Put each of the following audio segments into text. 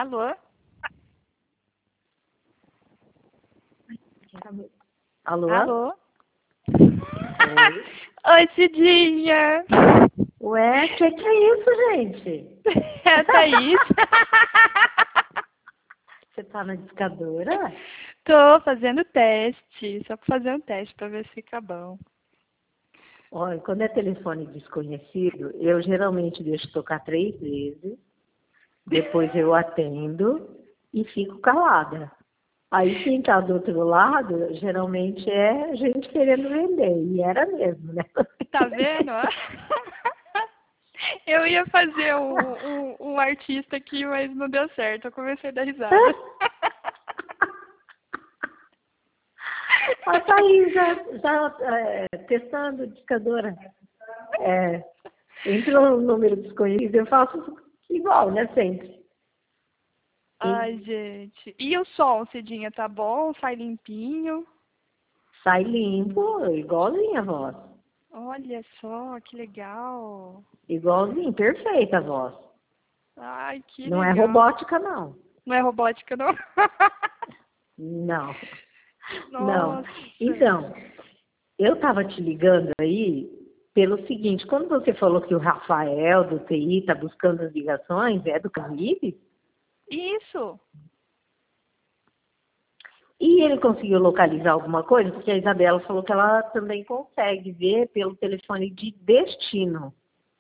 Alô? Alô? Alô? Oi? Oi, Cidinha. Ué, que é isso, gente? É a Thaís. Você tá na discadora? Tô fazendo teste, só pra fazer um teste pra ver se fica bom. Olha, quando é telefone desconhecido, eu geralmente deixo tocar 3 vezes, depois eu atendo e fico calada. Aí quem tá do outro lado, geralmente é gente querendo vender, e era mesmo, né? Tá vendo? Eu ia fazer um artista aqui, mas não deu certo. Eu comecei a dar risada. A Thaís já testando discadora. Entrou um número desconhecido, eu faço igual, né, sempre. Ai, gente. E o som, Cidinha, tá bom? Sai limpinho? Sai limpo, igualzinho a voz. Olha só, que legal. Igualzinho, perfeita a voz. Ai, que Não é legal. robótica, não. Não é robótica, não? Não, não. Nossa. Então, eu estava te ligando aí pelo seguinte, quando você falou que o Rafael do TI está buscando as ligações, é do Caribe? Isso. E ele conseguiu localizar alguma coisa? Porque a Isabela falou que ela também consegue ver pelo telefone de destino.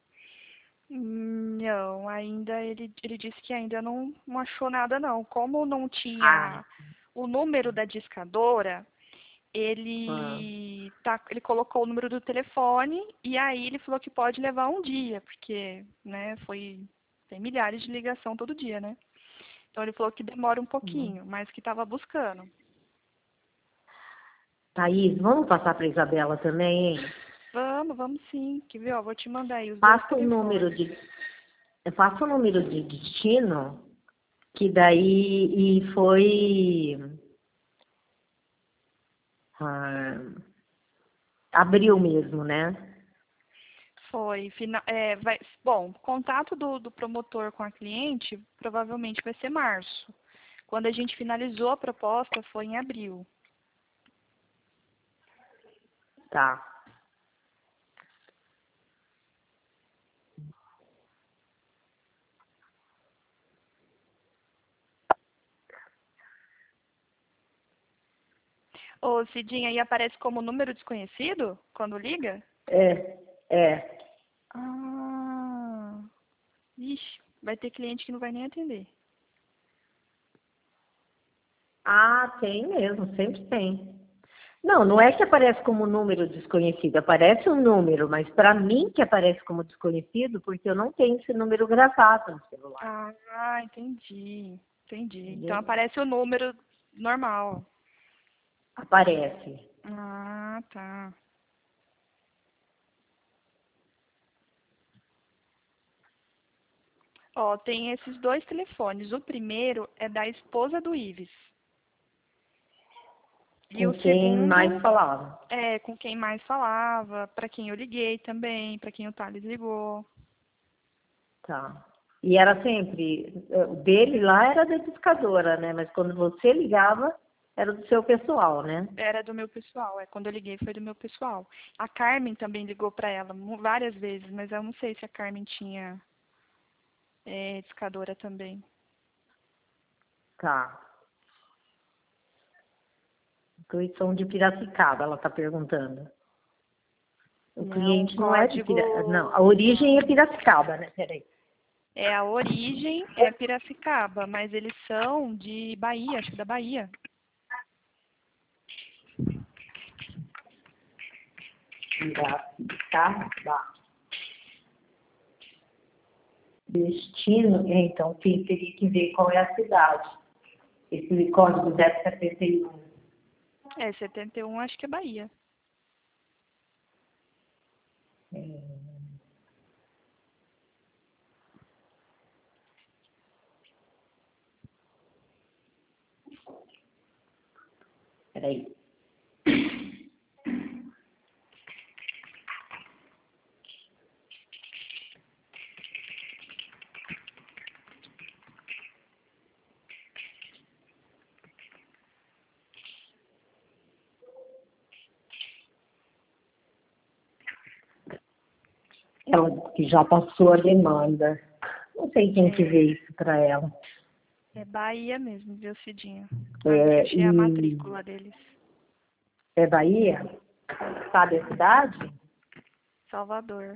Não, ainda ele disse que ainda não achou nada não. Como não Ah, tinha o número da discadora, ah, ele colocou o número do telefone e aí ele falou que pode levar um dia, porque, né, tem milhares de ligação todo dia, né? Então ele falou que demora um pouquinho, mas que estava buscando. Thaís, vamos passar para a Isabela também, hein? Vamos sim. Que viu? Ó, vou te mandar aí os dois Passa o número telefones. de, passa o número de destino, que daí e foi ah, abril mesmo, né? Foi. Bom, contato do promotor com a cliente provavelmente vai ser março. Quando a gente finalizou a proposta foi em abril. Tá. Ô, Cidinha, aí aparece como número desconhecido quando liga? É, é. Ah, ixi, vai ter cliente que não vai nem atender. Ah, tem mesmo, sempre tem. Não, não é que aparece como número desconhecido, aparece um número, mas para mim que aparece como desconhecido, porque eu não tenho esse número gravado no celular, Entendi. Entendi. Então entendeu? aparece o número normal. Aparece. Ah, tá. Ó, tem esses dois telefones. O primeiro é da esposa do Ives. E Com o quem mais segundo falava. é com quem mais falava, para quem eu liguei também, para quem o Thales ligou. Tá. E era sempre, o dele lá era da discadora, né? Mas quando você ligava, era do seu pessoal, né? Era do meu pessoal, quando eu liguei foi do meu pessoal. A Carmen também ligou para ela várias vezes, mas eu não sei se a Carmen tinha discadora também. Tá. Dois são de Piracicaba, ela está perguntando. O Não, o cliente não é de código Piracicaba. Não, a origem é Piracicaba, né? Peraí. a origem é Piracicaba, mas eles são de Bahia, acho que da Bahia. Piracicaba. Destino, então teria que ver qual é a cidade. Esse código 071. 71 acho que é Bahia. Peraí. Ela que já passou a demanda. Não sei quem que vê isso para ela. É Bahia mesmo, viu, Cidinha? É, Fechei a matrícula deles. é Bahia? Sabe a cidade? Salvador.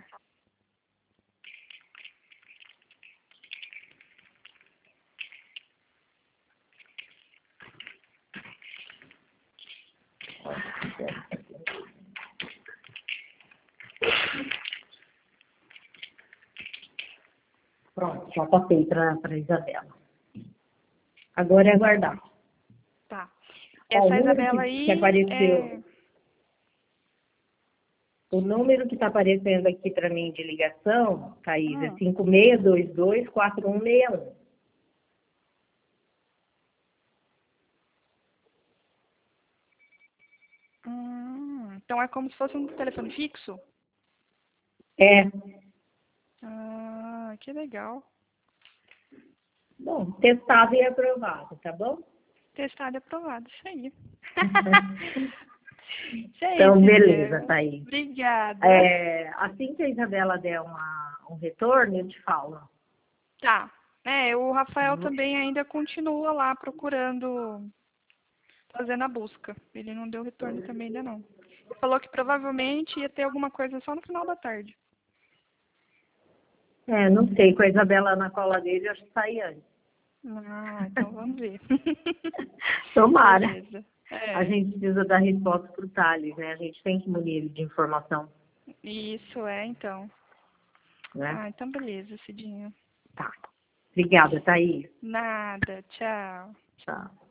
Pronto, já passei para Isabela. Agora é aguardar. Tá. Ó, Essa Isabela aí que apareceu, o número que está aparecendo aqui para mim de ligação, Thaís, é 56224161. Então é como se fosse um telefone fixo? É. Ah, que legal. Bom, testado e aprovado, tá bom? Testado e aprovado, isso aí. Isso aí, Então, Cidinha. beleza, Thaís. Obrigada. Assim que a Isabela der um retorno, eu te falo. Tá. O Rafael também ainda continua lá procurando, fazendo a busca. Ele não deu retorno também ainda não. Ele falou que provavelmente ia ter alguma coisa só no final da tarde. Não sei, com a Isabela na cola dele, eu acho que sai antes. Ah, então vamos ver. Tomara. Beleza. A gente precisa dar resposta para o Thales, né? A gente tem que munir ele de informação. Isso, então. Né? Ah, então beleza, Cidinha. Tá. Obrigada, Thaís. Nada, tchau. Tchau.